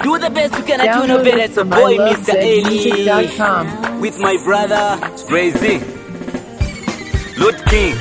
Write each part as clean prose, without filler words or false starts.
Do the best you can, I do no better. It's a boy, Mr. Eli. With my brother, Crazy. Lord King.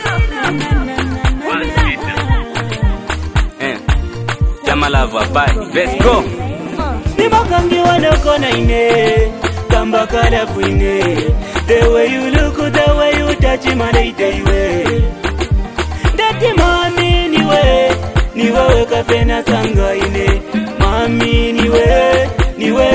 Jamalava, bye. Let's go. Nimakangi wanokona ine Kamba kala fuine. The way you look, the way you touch my lady way. Dati mami niwe kafena sanga ine. Mami niwe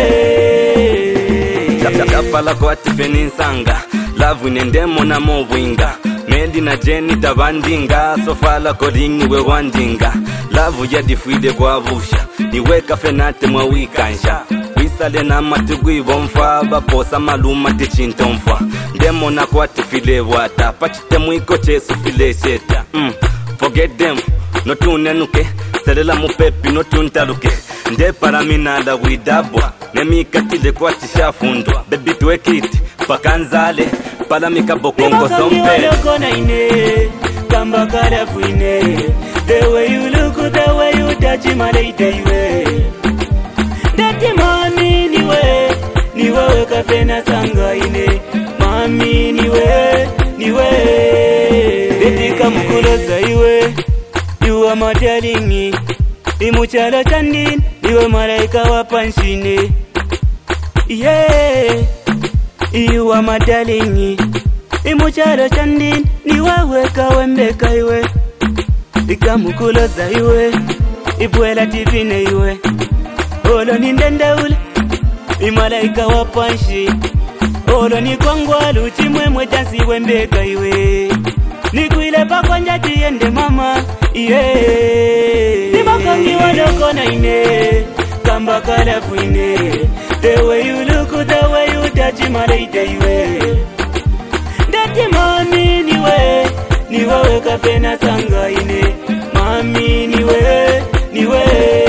Chapala kwa tifeni sanga. Love inendemo na mowinga. Medi na Jenny tabandinga. Sofala koringi we wandinga. Love ya difuide kwa vusha. Niwe kafenate mwa wikansha. Wisale na matigui bomfa. Baposa maluma tichintomfa. Demo na kwa tifile wata. Pachite mwiko chesu file sheta. Forget them. No tunenuke. Selela mupepi no tuntaluke. Nde paraminala widabwa. Nemi katile kwa tishafundwa. Baby tuwekiti pakanzale. Palamika bokongo sompe. Kamba kala fuine. The way you look, the way you touch my lady way. Dati mami niwe kafena sanga ine. Mami niwe Dedika mkuloza iwe. You are my darling. Imuchala tandin. Iwe malaika wapanshine. Yeah. You are my darling. Imuchalo tandin. Niwe weka wembeka iwe. Ikamukuloza iwe. Ibuela tivine iwe. Olo ni ndenda ule. Imalaika wapanshi. Olo ni kwangwalu. Chimwemwe jansi wembeka iwe. Nikuile pakwa njati yende mama. Yeah. Nimakangi wanokona ine. Kamba kala fuine. The way you look, the way you touch my lady way. Dati mami niwe kafena sanga ine. Mami niwe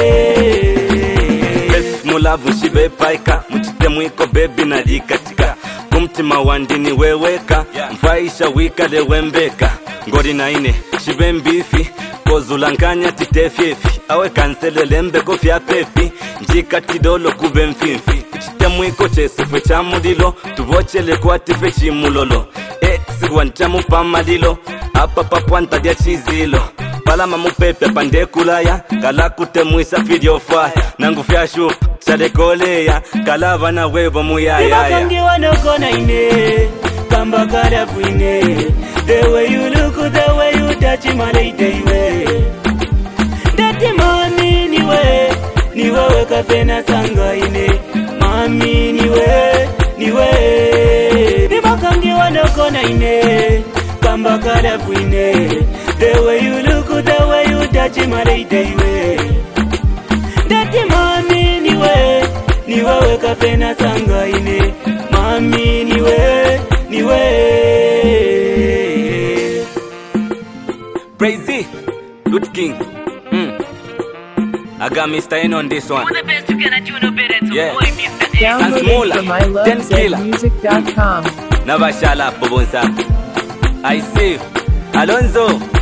Best mulavu shibe paika. Mchite mwiko baby na likatika. Kumtima wandini weweka. Mfaisha wika de wembeka. Ngori na ine shibe mbifi. Kozulankanya titefyefi. Awe kansele lembe kofia pepi. Njika tidolo kube mfimfi. Chite mwiko chesufe cha mudilo. Tuvochele kwa tife chimulolo. Eksi wanchamu pamalilo. Apa papwanta dia chizilo. Palama mupepe pande kulaya. Kala kutemwisa video fire. Nangu fya shup chale koleya. Kalava na webo muyaya. Nimakangi wanokona ine. Kamba kala fuine. The way you look, the way you touch my lady way. Dati mami niwe kafena sanga ine. Mami niwe Nimakangi wanokona ine. Kamba kala fuine. The way you look, the way you touch my lady way. Dati mami niwe kafena sanga ine. Mami niwe Crazy. Lord King. I got Mr. N on this one. Do the best you can, I do no better. It's a boy, Mr. Eli. Download it from ilovezmusic.com. Never shall up, Bobonsa. I see you. Alonzo.